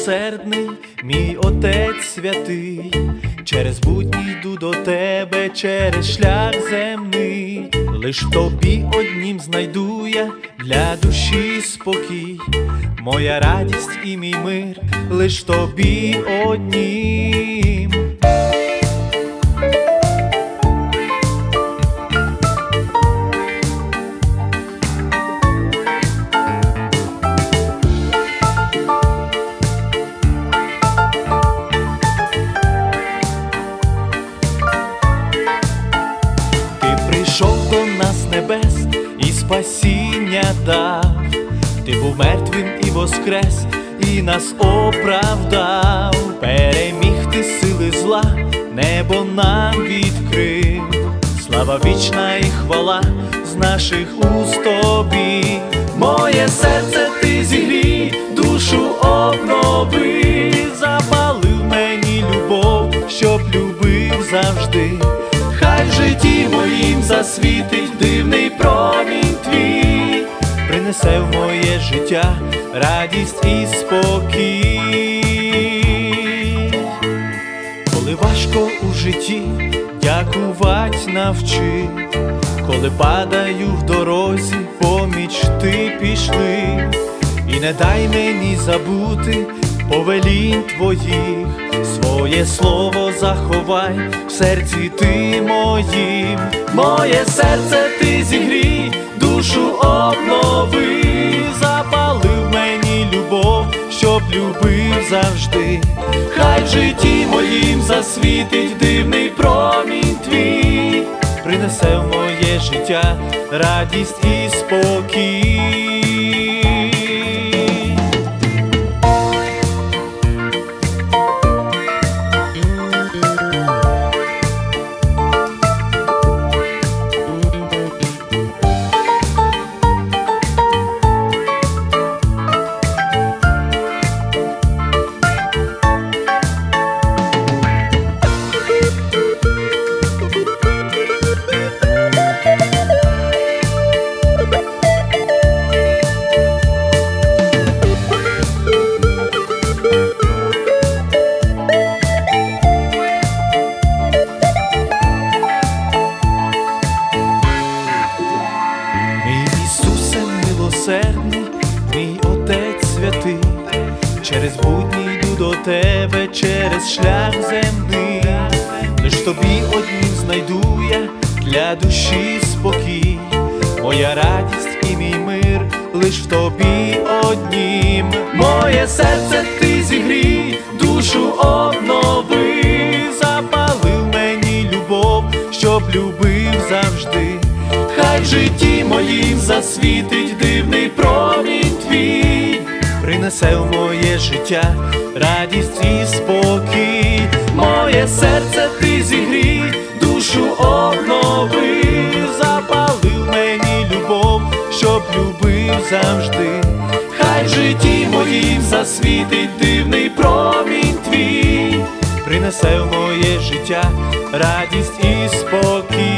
милосердний, мій Отець святий, через будні йду до тебе, через шлях земний. Лиш в тобі однім знайду я для душі спокій, моя радість і мій мир лиш в тобі однім. Прийшов до нас небес і спасіння дав, ти був мертвим і воскрес, і нас оправдав. Переміг ти сили зла, небо нам відкрив. Слава вічна і хвала з наших уст тобі. Моє серце ти зігрій, душу обнови, запалив мені любов, щоб любив завжди. Хай в житті моїм засвітить дивний промінь твій, принесе в моє життя радість і спокій. Коли важко у житті, дякувать навчи, коли падаю в дорозі, поміч ти пішли. І не дай мені забути повелінь твоїх, своє слово заховай в серці ти моїм. Моє серце ти зігрій, душу обнови, запалив мені любов, щоб любив завжди. Хай в житті моїм засвітить дивний промінь твій, принесе в моє життя радість і спокій. Мій Отець святий, через будні йду до тебе, через шлях земний. Лиш тобі однім знайду я для душі спокій, моя радість і мій мир лиш в тобі однім. Моє серце ти зігрій, душу обнови, запалив мені любов, щоб любив завжди. Хай в житті моїм засвітить дивний промінь твій, принесе в моє життя радість і спокій. Моє серце ти зігрій, душу обнови, запалив мені любов, щоб любив завжди. Хай в житті моїм засвітить дивний промінь твій, принесе в моє життя радість і спокій.